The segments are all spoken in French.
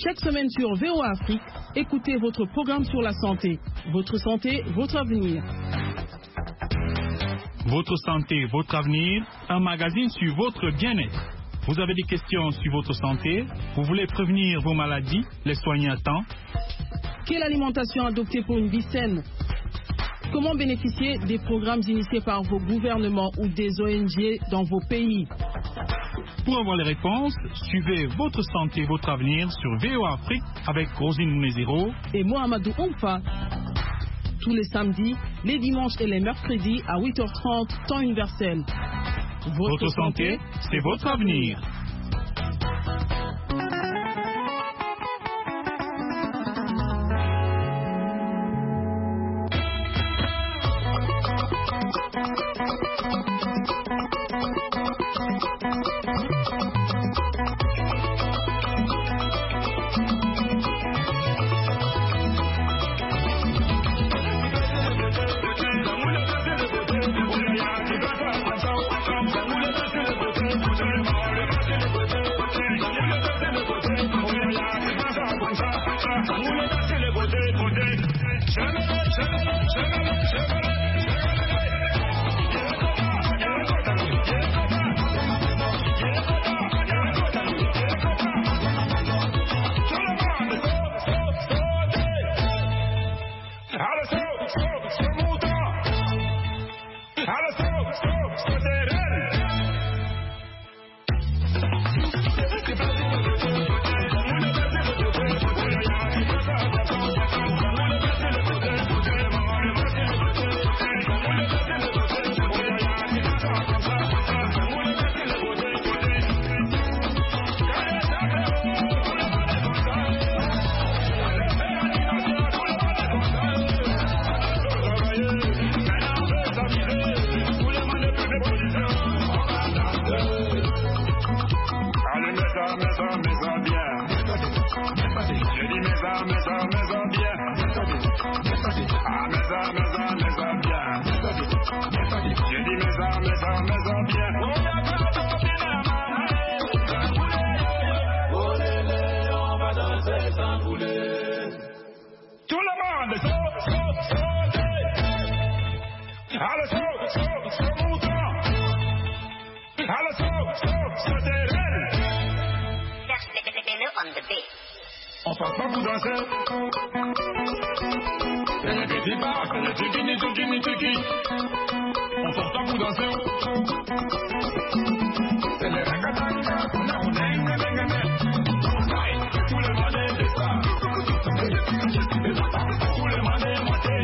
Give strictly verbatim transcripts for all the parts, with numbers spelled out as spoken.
Chaque semaine sur V O A Afrique, écoutez votre programme sur la santé. Votre santé, votre avenir. Votre santé, votre avenir, un magazine sur votre bien-être. Vous avez des questions sur votre santé? Vous voulez prévenir vos maladies, les soigner à temps? Quelle alimentation adopter pour une vie saine? Comment bénéficier des programmes initiés par vos gouvernements ou des O N G dans vos pays? Pour avoir les réponses, suivez Votre santé, votre avenir sur V O A Afrique avec Rosine Mouneziro et Mohamedou Oumfa. Tous les samedis, les dimanches et les mercredis à huit heures trente, temps universel. Votre, votre santé, c'est votre avenir. On passe pas pour danser. C'est le petit bar, c'est le tiki, ni tiki, ni tiki. On passe pas pour danser. C'est le ragatanga, on a un nenga, nenga, nenga. Tout le monde est de ça. Tout le monde est moité.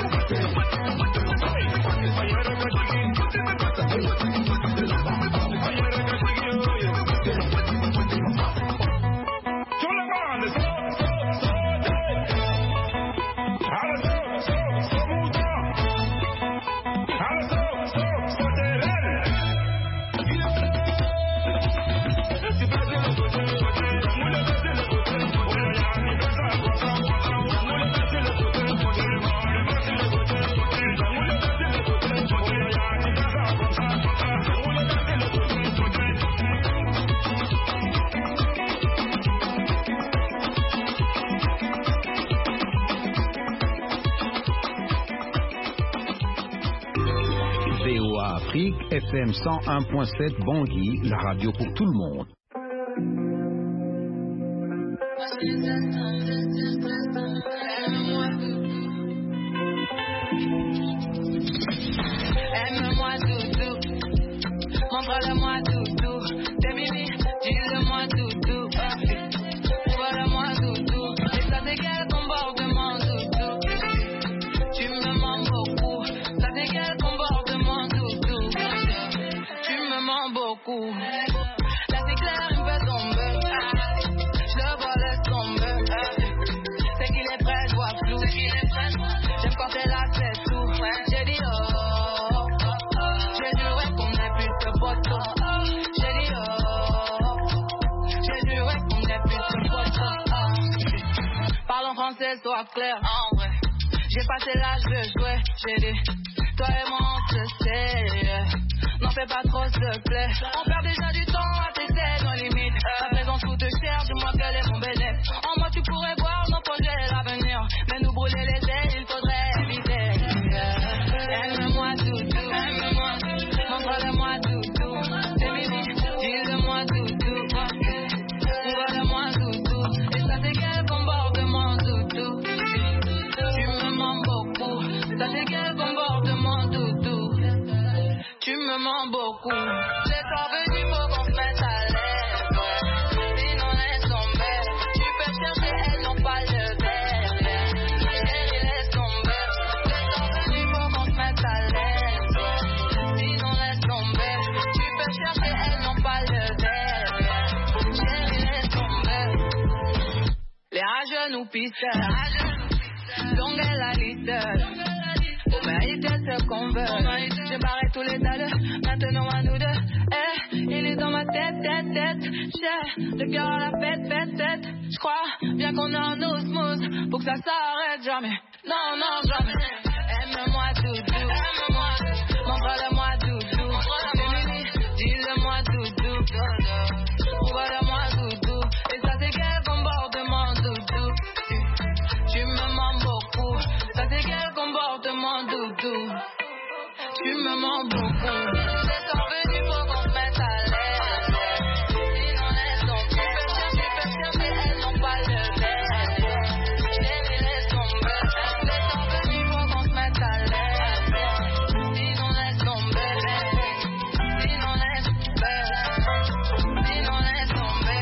F M cent un point sept Bangui, la radio pour tout le monde. Aime-moi doudou, montre-le-moi doudou, Demi, dis-le-moi doudou, vois-le-moi doudou, et ça t'égale comportement doudou, tu me mens beaucoup, ça t'égale comportement doudou, tu me mens beaucoup, là c'est clair il me fait tomber, je le vois laisse tomber, c'est qu'il est prêt, je vois flou, j'aime quand t'es là c'est tout, j'ai dit oh. J'ai dit oh, j'ai juré qu'on n'est plus que potes. Parle en français, sois clair. En vrai, j'ai passé l'âge de jouer. J'ai dit, toi et moi on se sait. N'en fais pas trop, s'il te plaît. On perd déjà du temps à tester nos limites. La présence coûte cher, dis-moi quel est mon bénéfice. genoux piste. Longue est la liste. Pour mériter ce qu'on veut. J'ai barré tous les dalles, maintenant à nous deux. Eh, il est dans ma tête, tête, tête. J'ai le cœur à la fête, fête, fête. J'crois bien qu'on est en osmose, pour que ça s'arrête jamais. Non, non, jamais. Aime-moi doudou, aime-moi. Montre-le-moi doudou. Fémini, dis-le-moi doudou. Montre-le-moi doudou. Et ça c'est quel comportement doudou. Tu me mens beaucoup. Ça c'est quel comportement doudou. Tu me mens beaucoup. C'est ton venu pour qu'on se mette à l'aise. Sinon elles sont tu peux chercher, tu peux chercher, elles n'ont pas le verre. Chérie laisse tomber. C'est ton venu pour qu'on se mette à l'aise. Sinon laisse tomber. Sinon laisse tomber. Sinon laisse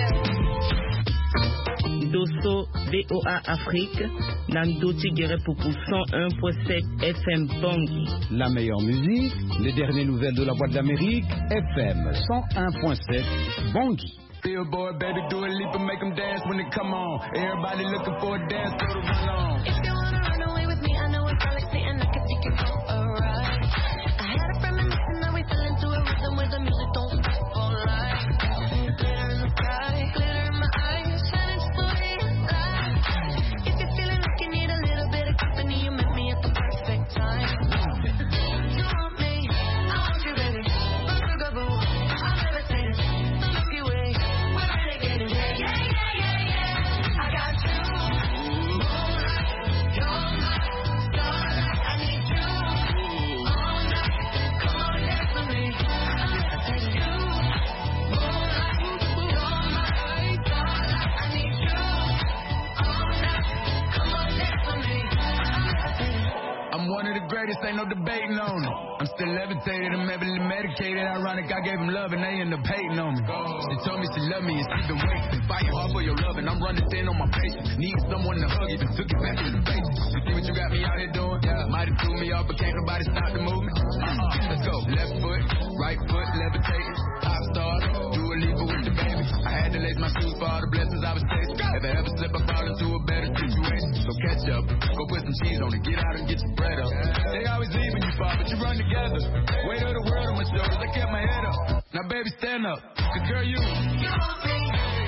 tomber. Dosso B O A Afrique, Nando Tigere Poupou cent un virgule sept F M Bangui. La meilleure musique, les dernières nouvelles de la Voix de l'Amérique, F M cent un virgule sept Bangui. Billboard, baby, do a leap and make them dance when they come on. Everybody looking for a dance to the run on. If you wanna run away with me, I know it's galaxy and I can take you for a ride. I had a premonition that we fell into a rhythm where the music don't stop for life. Glitter in the sky, glitter in my eyes, shining just the way you like. If you're feeling like you need a little bit of company, you met me at the perfect time. You want me, I want you, baby. Boo-boo-boo, I'm levitating, the Milky Way, we're renegading. Yeah, yeah, yeah, yeah, yeah. I got you. Moonlight, you're my starlight. I need you all night. Come on, dance with me. I'm levitating. You, moonlight, you're my starlight. I need you all night. Come on, dance with me. I'm levitating. I'm one of the greatest, ain't no debating on it. I'm still levitated, I'm heavily medicated. Ironic, I gave them love and they end up hating on me. She told me she loved me and she been waiting. Fighting hard for your love and I'm running thin on my patience. Need someone to hug, even took it back to the basics. You see what you got me out here doing? Yeah. Might have threw me off, but can't nobody stop the movement. Uh-uh. Let's go. Left foot, right foot, levitating. Pop stars, do a leap with the baby. I had to lace my shoes for all the blessings I was chasing. If I ever slip, I fall into a better situation. So catch up, go put some cheese on it, get out and get your bread up. They always leave when you fall, but you run together. Weight of the world on my shoulders, I kept my head up. Now baby, stand up, cause girl, you. You want me.